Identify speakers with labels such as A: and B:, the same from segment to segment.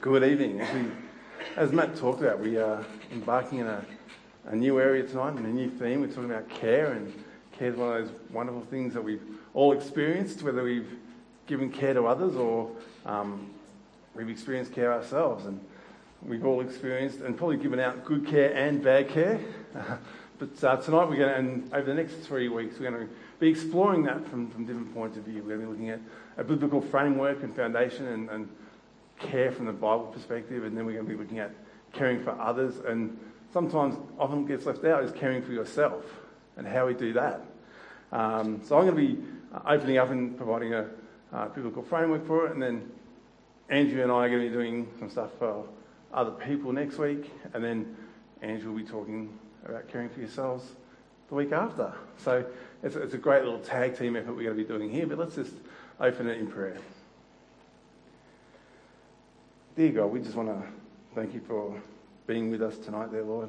A: Good evening. As Matt talked about, we are embarking in a new area tonight and a new theme. We're talking about care, and care is one of those wonderful things that we've all experienced, whether we've given care to others or we've experienced care ourselves. And we've all experienced and probably given out good care and bad care. But tonight we're going to, and over the next 3 weeks, we're going to be exploring that from different points of view. We're going to be looking at a biblical framework and foundation and care from the Bible perspective, and then we're going to be looking at caring for others, and sometimes often gets left out is caring for yourself and how we do that. So I'm going to be opening up and providing a biblical framework for it, and then Andrew and I are going to be doing some stuff for other people next week, and then Andrew will be talking about caring for yourselves the week after. So it's a great little tag team effort we're going to be doing here, but let's just open it in prayer. Dear God, we just want to thank you for being with us tonight, dear Lord.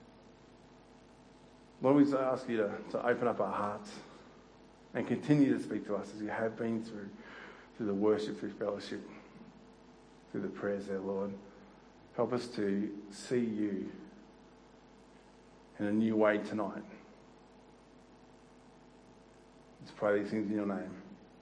A: Lord, we just ask you to open up our hearts and continue to speak to us as you have been through the worship, through fellowship, through the prayers there, Lord. Help us to see you in a new way tonight. Let's pray these things in your name.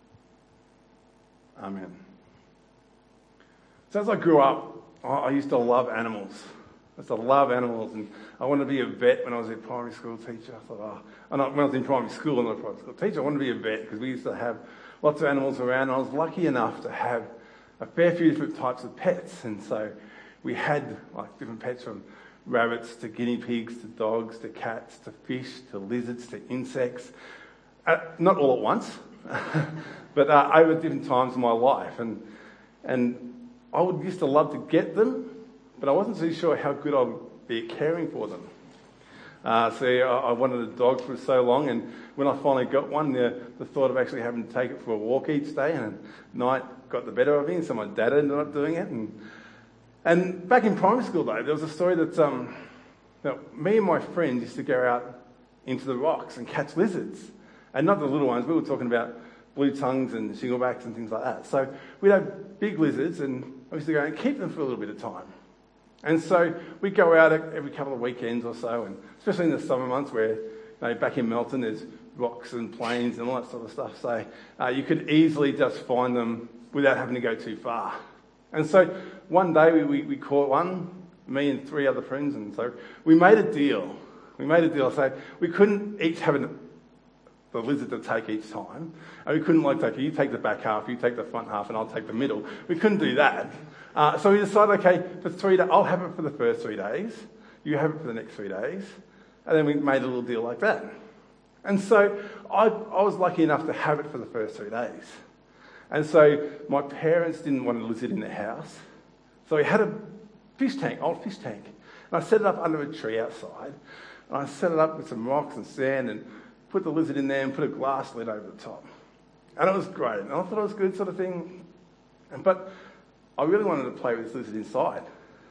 A: Amen. So as I grew up, I used to love animals. I used to love animals, and I wanted to be a vet when I was a primary school teacher. I thought, when I was in primary school and not a primary school teacher, I wanted to be a vet because we used to have lots of animals around, and I was lucky enough to have a fair few different types of pets. And so we had like different pets, from rabbits to guinea pigs to dogs to cats to fish to lizards to insects. Not all at once, but over different times in my life. And I used to love to get them, but I wasn't so sure how good I would be at caring for them. I wanted a dog for so long, and when I finally got one, the thought of actually having to take it for a walk each day and at night got the better of me, so my dad ended up doing it. And back in primary school, though, there was a story that me and my friends used to go out into the rocks and catch lizards. And not the little ones, we were talking about blue tongues and shinglebacks and things like that. So we'd have big lizards, and I used to go and keep them for a little bit of time. And so we'd go out every couple of weekends or so, and especially in the summer months where, back in Melton, there's rocks and plains and all that sort of stuff. So you could easily just find them without having to go too far. And so one day we caught one, me and 3 other friends, and so we made a deal. So we couldn't each have the lizard to take each time. And we couldn't okay, you take the back half, you take the front half, and I'll take the middle. We couldn't do that. So we decided, okay, for 3 days, I'll have it for the first 3 days, you have it for the next 3 days, and then we made a little deal like that. And so I was lucky enough to have it for the first 3 days. And so my parents didn't want a lizard in their house, so we had a old fish tank. And I set it up under a tree outside, and I set it up with some rocks and sand and put the lizard in there and put a glass lid over the top. And it was great. And I thought it was good sort of thing. But I really wanted to play with this lizard inside.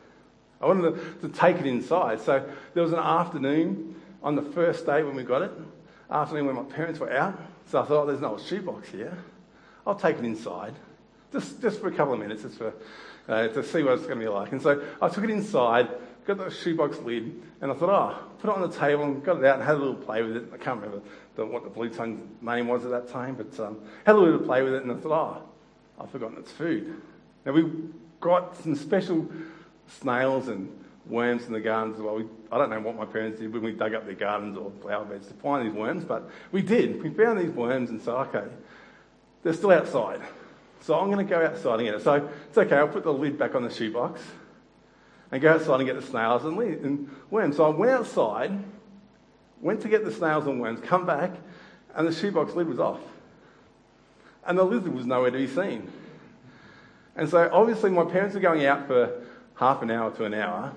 A: I wanted to take it inside. So there was an afternoon on the first day when we got it, afternoon when my parents were out. So I thought, there's no shoebox here. I'll take it inside, just for a couple of minutes, just for to see what it's going to be like. And so I took it inside, got the shoebox lid, and I thought, put it on the table, and got it out and had a little play with it. I can't remember what the blue tongue name was at that time, but had a little bit of play with it, and I thought, I've forgotten it's food. Now, we got some special snails and worms in the gardens as well. I don't know what my parents did when we dug up their gardens or flower beds to find these worms, but we did. We found these worms and said, okay, they're still outside. So I'm going to go outside and get it. So it's okay, I'll put the lid back on the shoebox and go outside and get the snails and worms. So I went outside, went to get the snails and worms, come back, and the shoebox lid was off. And the lizard was nowhere to be seen. And so obviously my parents were going out for half an hour to an hour.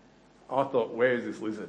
A: I thought, where is this lizard?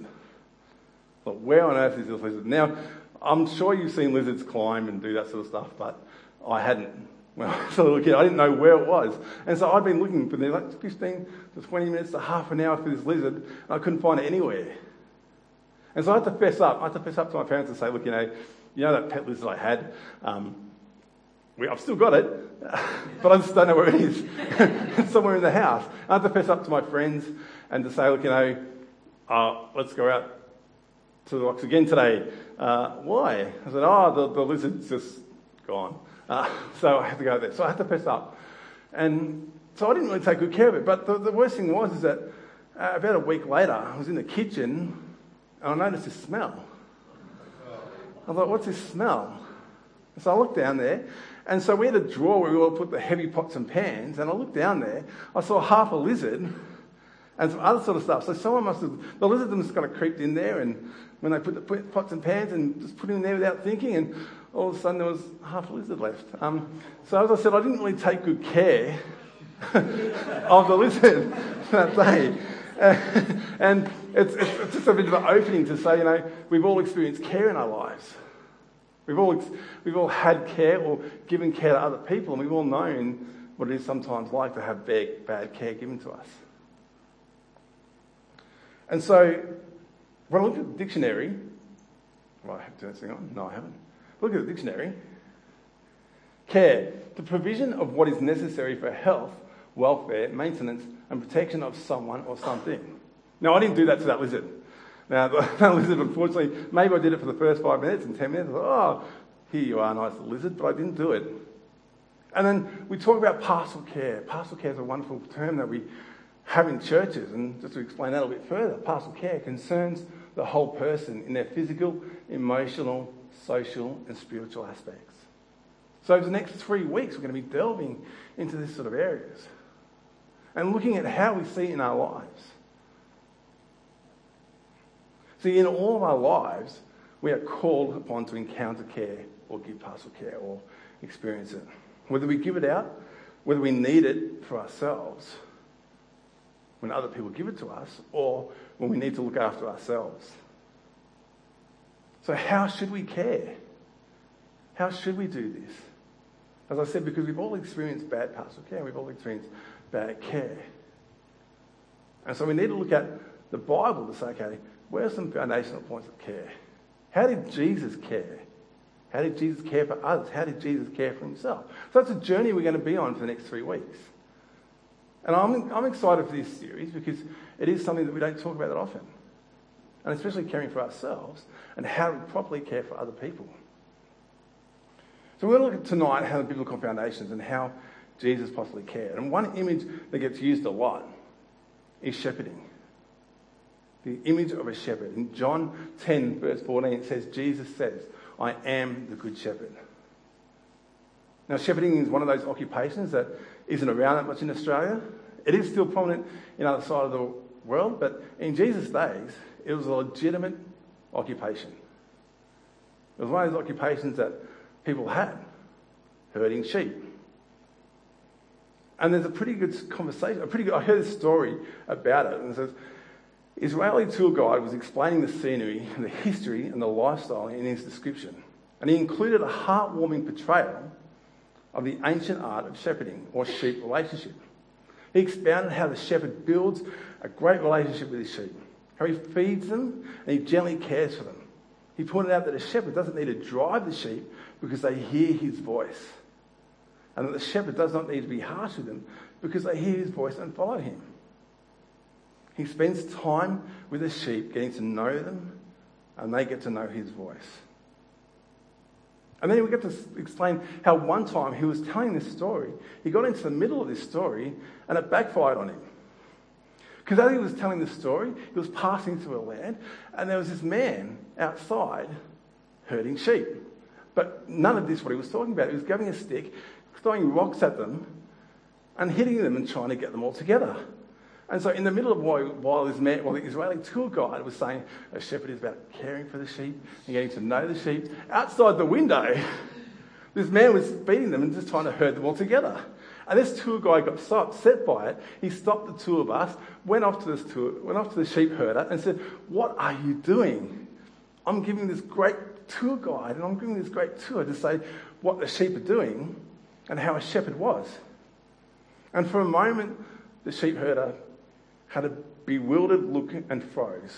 A: I thought, where on earth is this lizard? Now, I'm sure you've seen lizards climb and do that sort of stuff, but I hadn't. When I was a little kid, I didn't know where it was. And so I'd been looking for 15 to 20 minutes to half an hour for this lizard, and I couldn't find it anywhere. And so I had to fess up. I had to fess up to my parents and say, look, you know that pet lizard I had, I've still got it, but I just don't know where it is. It's somewhere in the house. I have to fess up to my friends and to say, look, let's go out to the rocks again today. Why? I said, the lizard's just gone. So I have to go there. So I had to fess up. And so I didn't really take good care of it. But the worst thing was that about a week later, I was in the kitchen and I noticed this smell. I thought, what's this smell? So I looked down there, and so we had a drawer where we all put the heavy pots and pans, and I looked down there, I saw half a lizard and some other sort of stuff. So the lizard just kind of creeped in there, and when they put the pots and pans and just put it in there without thinking, and all of a sudden there was half a lizard left. So as I said, I didn't really take good care of the lizard that day. And it's just a bit of an opening to say, we've all experienced care in our lives. We've all had care or given care to other people, and we've all known what it is sometimes like to have bad care given to us. And so, when I looked at the dictionary, I have to turn on? No, I haven't. Look at the dictionary. Care, the provision of what is necessary for health, welfare, maintenance, and protection of someone or something. Now, I didn't do that to that lizard. Now, that lizard, unfortunately, maybe I did it for the first 5 minutes and 10 minutes. I thought, here you are, nice little lizard, but I didn't do it. And then we talk about pastoral care. Pastoral care is a wonderful term that we have in churches. And just to explain that a little bit further, pastoral care concerns the whole person in their physical, emotional, social, and spiritual aspects. So over the next 3 weeks, we're going to be delving into this sort of areas and looking at how we see it in our lives. See, in all of our lives, we are called upon to encounter care or give pastoral care or experience it. Whether we give it out, whether we need it for ourselves, when other people give it to us, or when we need to look after ourselves. So how should we care? How should we do this? As I said, because we've all experienced bad pastoral care, we've all experienced bad care. And so we need to look at the Bible to say, okay, where are some foundational points of care? How did Jesus care? How did Jesus care for others? How did Jesus care for himself? So that's a journey we're going to be on for the next 3 weeks. And I'm excited for this series because it is something that we don't talk about that often. And especially caring for ourselves and how to properly care for other people. So we're going to look at tonight how the biblical foundations and how Jesus possibly cared. And one image that gets used a lot is shepherding. The image of a shepherd. In John 10, verse 14, it says, Jesus says, I am the good shepherd. Now, shepherding is one of those occupations that isn't around that much in Australia. It is still prominent in other side of the world, but in Jesus' days, it was a legitimate occupation. It was one of those occupations that people had, herding sheep. And there's a pretty good conversation, I heard a story about it, and it says, Israeli tour guide was explaining the scenery, the history and the lifestyle in his description. And he included a heartwarming portrayal of the ancient art of shepherding or sheep relationship. He expounded how the shepherd builds a great relationship with his sheep, how he feeds them and he gently cares for them. He pointed out that a shepherd doesn't need to drive the sheep because they hear his voice. And that the shepherd does not need to be harsh with them because they hear his voice and follow him. He spends time with the sheep, getting to know them, and they get to know his voice. And then we get to explain how one time he was telling this story, he got into the middle of this story, and it backfired on him. Because as he was telling the story, he was passing through a land, and there was this man outside herding sheep. But none of this what he was talking about. He was grabbing a stick, throwing rocks at them, and hitting them and trying to get them all together. And so in the middle of while the Israeli tour guide was saying a shepherd is about caring for the sheep and getting to know the sheep, outside the window, this man was feeding them and just trying to herd them all together. And this tour guide got so upset by it, he stopped the two of us, went off to the sheep herder and said, what are you doing? I'm giving this great tour guide and I'm giving this great tour to say what the sheep are doing and how a shepherd was. And for a moment, the sheep herder had a bewildered look and froze.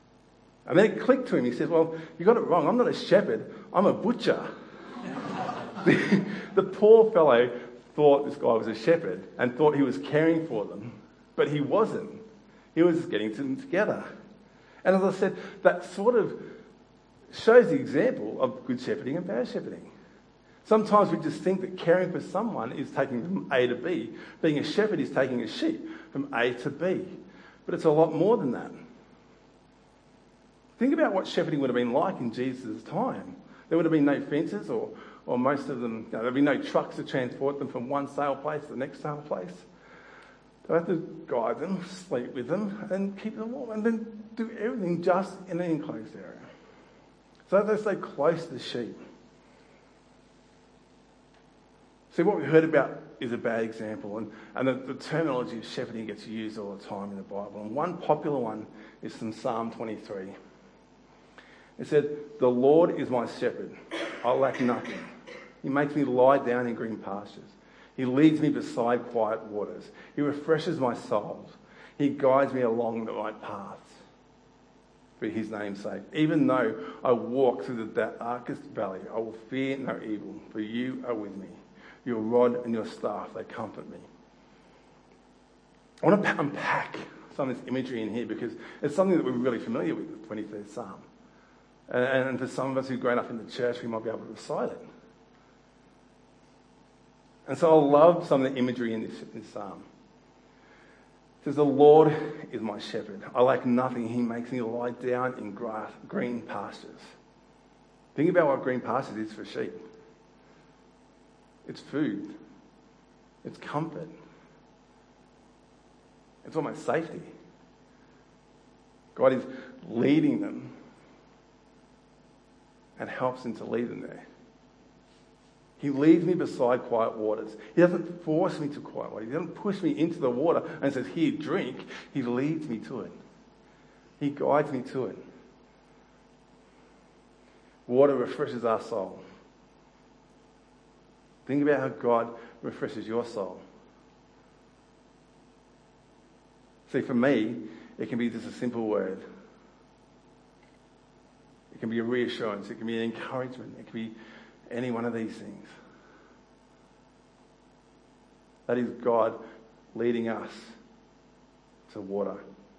A: And then it clicked to him. He said, well, you got it wrong. I'm not a shepherd. I'm a butcher. The poor fellow thought this guy was a shepherd and thought he was caring for them, but he wasn't. He was just getting them together. And as I said, that sort of shows the example of good shepherding and bad shepherding. Sometimes we just think that caring for someone is taking them from A to B. Being a shepherd is taking a sheep from A to B. But it's a lot more than that. Think about what shepherding would have been like in Jesus' time. There would have been no fences or most of them, there would be no trucks to transport them from one sale place to the next sale place. They have to guide them, sleep with them, and keep them warm, and then do everything just in an enclosed area. So they stay close to the sheep. See, what we heard about is a bad example, and the terminology of shepherding gets used all the time in the Bible. And one popular one is from Psalm 23. It said, "The Lord is my shepherd, I lack nothing. He makes me lie down in green pastures. He leads me beside quiet waters. He refreshes my soul. He guides me along the right paths for his name's sake. Even though I walk through the darkest valley, I will fear no evil, for you are with me. Your rod and your staff, they comfort me." I want to unpack some of this imagery in here because it's something that we're really familiar with, the 23rd Psalm. And for some of us who've grown up in the church, we might be able to recite it. And so I love some of the imagery in this psalm. It says, "The Lord is my shepherd. I lack nothing. He makes me lie down in green pastures." Think about what green pastures is for sheep. It's food. It's comfort. It's almost safety. God is leading them and helps them to lead them there. He leads me beside quiet waters. He doesn't force me to quiet water. He doesn't push me into the water and says, "Here, drink." He leads me to it. He guides me to it. Water refreshes our soul. Think about how God refreshes your soul. See, for me, it can be just a simple word. It can be a reassurance. It can be an encouragement. It can be any one of these things. That is God leading us to water.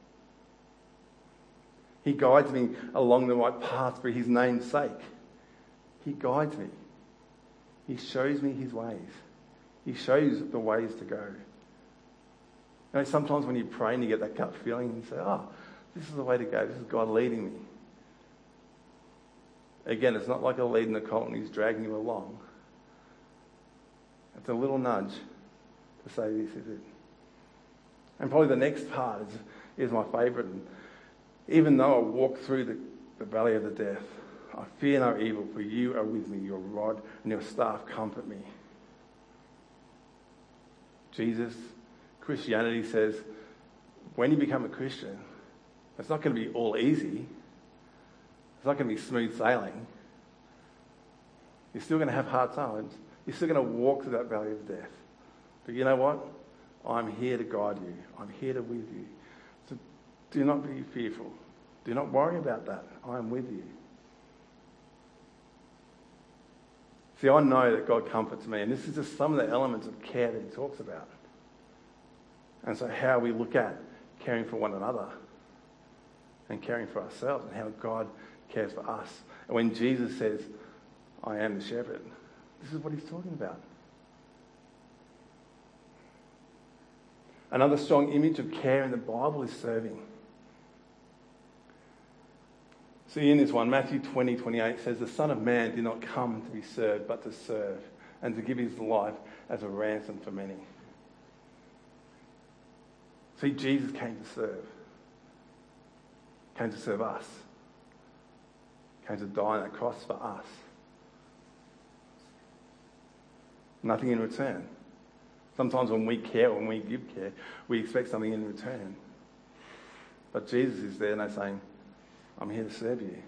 A: He guides me along the right path for his name's sake. He guides me. He shows me his ways. He shows the ways to go. You know, sometimes when you pray and you get that gut feeling and you say, "Oh, this is the way to go. This is God leading me." Again, it's not like a lead in the colt and he's dragging you along. It's a little nudge to say, "This is it." And probably the next part is my favourite. Even though I walk through the valley of the death, I fear no evil, for you are with me. Your rod and your staff comfort me. Jesus, Christianity says, when you become a Christian, it's not going to be all easy. It's not going to be smooth sailing. You're still going to have hard times. You're still going to walk through that valley of death. But you know what? I'm here to guide you. I'm here to with you. So do not be fearful. Do not worry about that. I am with you. See, I know that God comforts me, and this is just some of the elements of care that he talks about. And so how we look at caring for one another and caring for ourselves and how God cares for us. And when Jesus says, "I am the shepherd," this is what he's talking about. Another strong image of care in the Bible is serving. See, in this one, Matthew 20:28 says, "The Son of Man did not come to be served, but to serve, and to give his life as a ransom for many." See, Jesus came to serve. Came to serve us. Came to die on that cross for us. Nothing in return. Sometimes when we care, when we give care, we expect something in return. But Jesus is there and they're saying, "I'm here to serve you."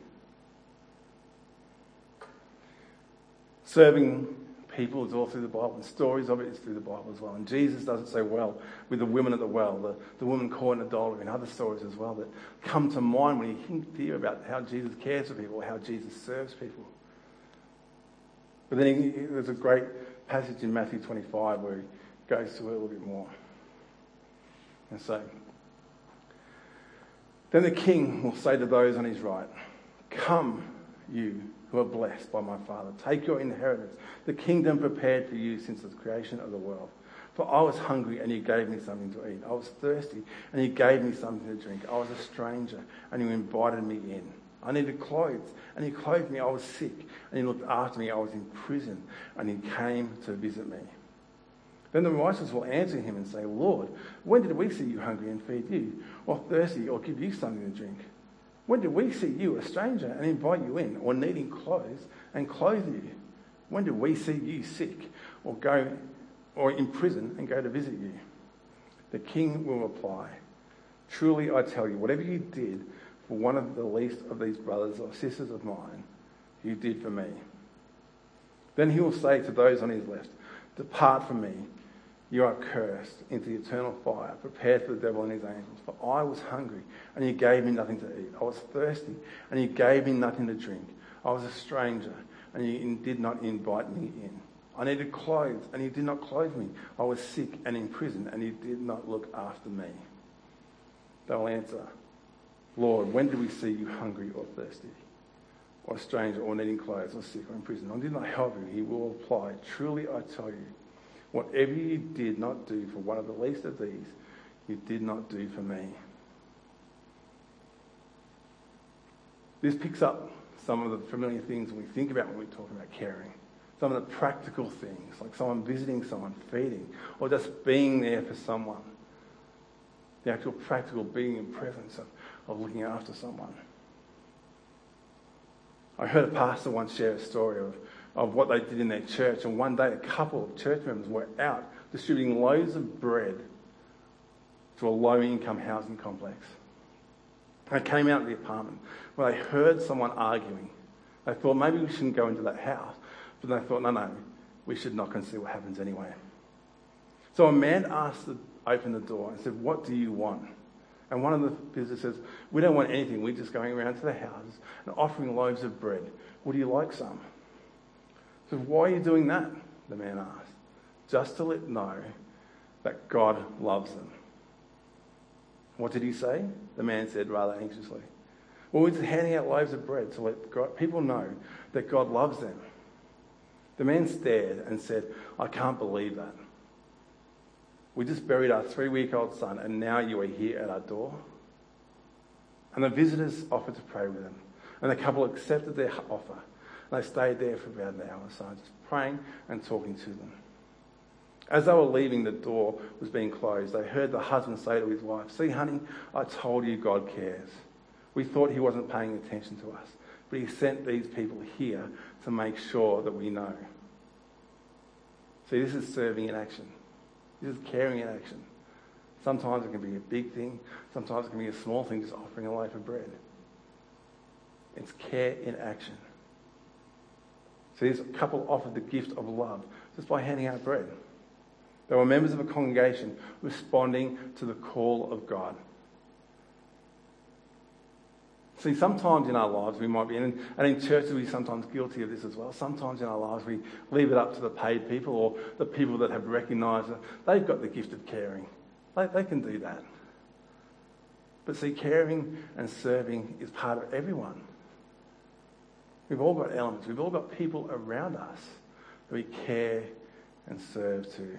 A: Serving people is all through the Bible, and stories of it is through the Bible as well. And Jesus does it so well with the women at the well, the woman caught in adultery, and other stories as well that come to mind when you hear about how Jesus cares for people, how Jesus serves people. But then there's a great passage in Matthew 25 where he goes to it a little bit more. And so, then the king will say to those on his right, "Come, you who are blessed by my Father, take your inheritance, the kingdom prepared for you since the creation of the world. For I was hungry and you gave me something to eat. I was thirsty and you gave me something to drink. I was a stranger and you invited me in. I needed clothes and you clothed me. I was sick and you looked after me. I was in prison and you came to visit me." Then the righteous will answer him and say, "Lord, when did we see you hungry and feed you, or thirsty or give you something to drink? When did we see you a stranger and invite you in, or needing clothes and clothe you? When did we see you sick or in prison and go to visit you?" The king will reply, "Truly I tell you, whatever you did for one of the least of these brothers or sisters of mine, you did for me." Then he will say to those on his left, "Depart from me, you are cursed, into the eternal fire, prepared for the devil and his angels. For I was hungry, and you gave me nothing to eat. I was thirsty, and you gave me nothing to drink. I was a stranger, and you did not invite me in. I needed clothes, and you did not clothe me. I was sick and in prison, and you did not look after me." They'll answer, "Lord, when did we see you hungry or thirsty, or a stranger, or needing clothes, or sick, or in prison? I did not help you." He will reply, "Truly I tell you, whatever you did not do for one of the least of these, you did not do for me." This picks up some of the familiar things we think about when we talk about caring. Some of the practical things, like someone visiting someone, feeding, or just being there for someone. The actual practical being in presence of looking after someone. I heard a pastor once share a story of what they did in their church, and one day a couple of church members were out distributing loaves of bread to a low-income housing complex. They came out of the apartment where they heard someone arguing. They thought maybe we shouldn't go into that house, but they thought, no, we should knock and see what happens anyway. So a man asked to open the door and said, "What do you want?" And one of the visitors says, "We don't want anything. We're just going around to the houses and offering loaves of bread. Would you like some?" So why are you doing that? The man asked. "Just to let them know that God loves them." What did he say? The man said rather anxiously, "Well, we're just handing out loaves of bread to let people know that God loves them." The man stared and said, "I can't believe that. We just buried our 3-week-old son and now you are here at our door." And the visitors offered to pray with them. And the couple accepted their offer. And they stayed there for about an hour or so, just praying and talking to them. As they were leaving, the door was being closed. They heard the husband say to his wife, "See, honey, I told you God cares. We thought he wasn't paying attention to us, but he sent these people here to make sure that we know." See, this is serving in action. This is caring in action. Sometimes it can be a big thing. Sometimes it can be a small thing, just offering a loaf of bread. It's care in action. So this couple offered the gift of love just by handing out bread. They were members of a congregation responding to the call of God. See, sometimes in our lives we might be, and in churches we're sometimes guilty of this as well. Sometimes in our lives we leave it up to the paid people or the people that have recognised that they've got the gift of caring. They can do that. But see, caring and serving is part of everyone. We've all got elements. We've all got people around us that we care and serve to.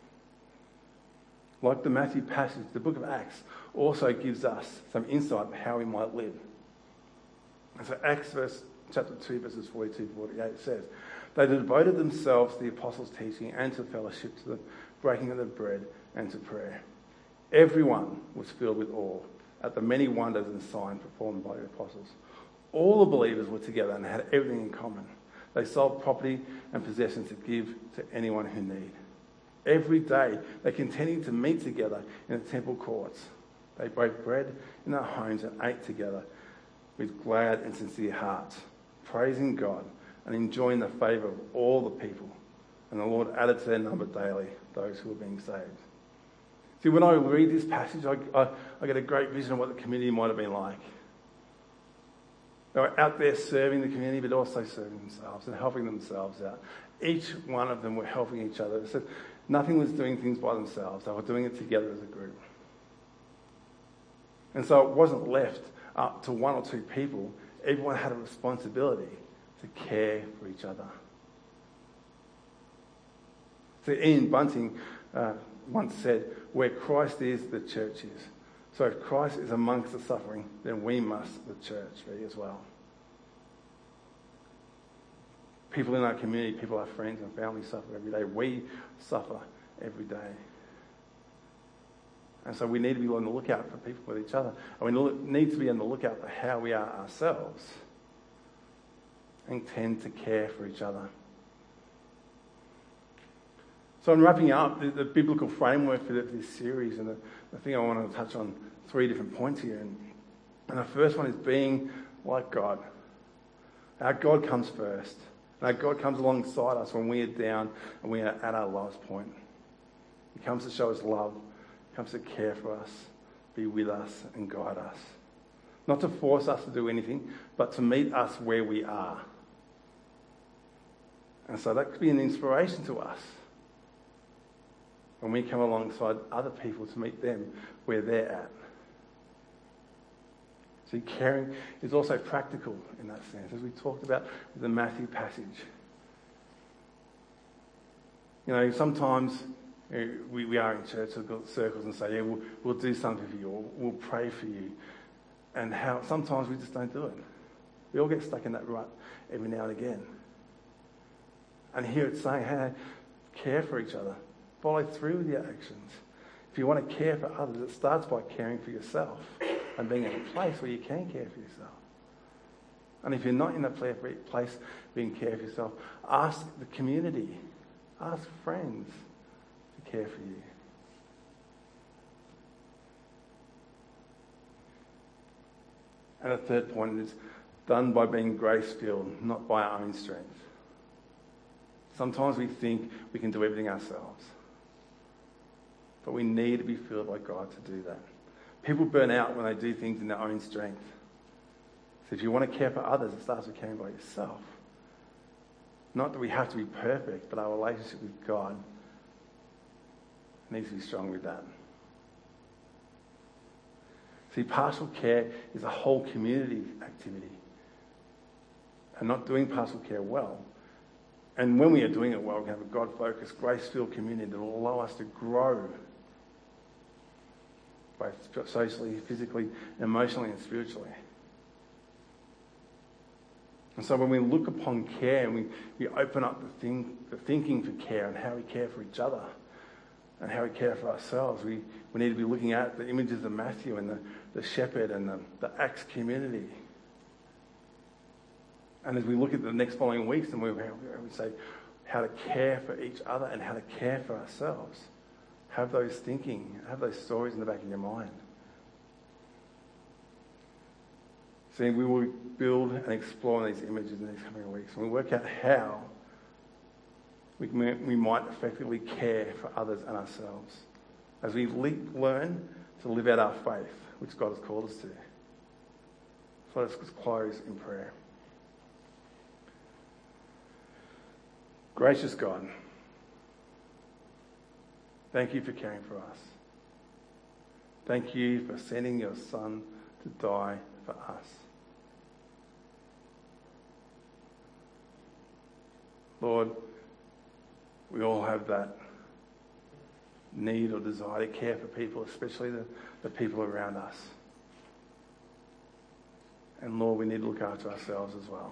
A: Like the Matthew passage, the book of Acts also gives us some insight of how we might live. And so Acts chapter 2, verses 42 to 48 says, "They devoted themselves to the apostles' teaching and to fellowship, to the breaking of the bread and to prayer. Everyone was filled with awe at the many wonders and signs performed by the apostles. All the believers were together and had everything in common. They sold property and possessions to give to anyone who need. Every day they continued to meet together in the temple courts. They broke bread in their homes and ate together with glad and sincere hearts, praising God and enjoying the favour of all the people. And the Lord added to their number daily those who were being saved." See, when I read this passage, I get a great vision of what the community might have been like. They were out there serving the community, but also serving themselves and helping themselves out. Each one of them were helping each other. It said nothing was doing things by themselves. They were doing it together as a group. And so it wasn't left up to one or two people. Everyone had a responsibility to care for each other. So Ian Bunting once said, where Christ is, the church is. So if Christ is amongst the suffering, then we must, the church, be as well. People in our community, people, our friends and family suffer every day. We suffer every day. And so we need to be on the lookout for people with each other. And we need to be on the lookout for how we are ourselves and tend to care for each other. So I'm wrapping up the biblical framework for this series, and the thing I want to touch on 3 different points here. And the first one is being like God. Our God comes first. And our God comes alongside us when we are down and we are at our lowest point. He comes to show us love. He comes to care for us, be with us and guide us. Not to force us to do anything, but to meet us where we are. And so that could be an inspiration to us when we come alongside other people to meet them where they're at. See, caring is also practical in that sense, as we talked about with the Matthew passage. You know, sometimes we are in church circles and say, yeah, we'll do something for you, or we'll pray for you. And how sometimes we just don't do it. We all get stuck in that rut every now and again. And here it's saying, hey, care for each other. Follow through with your actions. If you want to care for others, it starts by caring for yourself and being in a place where you can care for yourself. And if you're not in a place where you can care for yourself, ask the community, ask friends to care for you. And the third point is done by being grace-filled, not by our own strength. Sometimes we think we can do everything ourselves. But we need to be filled by God to do that. People burn out when they do things in their own strength. So if you want to care for others, it starts with caring by yourself. Not that we have to be perfect, but our relationship with God needs to be strong with that. See, pastoral care is a whole community activity. And not doing pastoral care well. And when we are doing it well, we can have a God-focused, grace-filled community that will allow us to grow both socially, physically, emotionally and spiritually. And so when we look upon care and we open up the thinking for care and how we care for each other and how we care for ourselves, we need to be looking at the images of Matthew and the shepherd and the Acts community. And as we look at the next following weeks, and we say how to care for each other and how to care for ourselves. Have those thinking, have those stories in the back of your mind. See, we will build and explore these images in these coming weeks. And we work out how we might effectively care for others and ourselves as we learn to live out our faith, which God has called us to. So let's close in prayer. Gracious God, thank you for caring for us. Thank you for sending your Son to die for us. Lord, we all have that need or desire to care for people, especially the people around us. And Lord, we need to look after ourselves as well.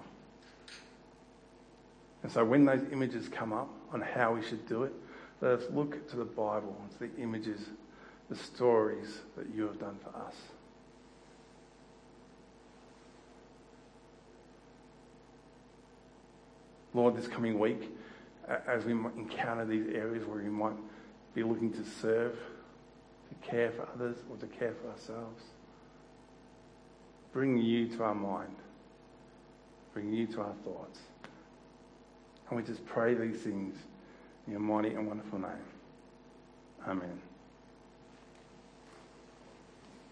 A: And so when those images come up on how we should do it, let us look to the Bible, to the images, the stories that you have done for us. Lord, this coming week, as we encounter these areas where we might be looking to serve, to care for others, or to care for ourselves, bring you to our mind, bring you to our thoughts. And we just pray these things in your mighty and wonderful name. Amen.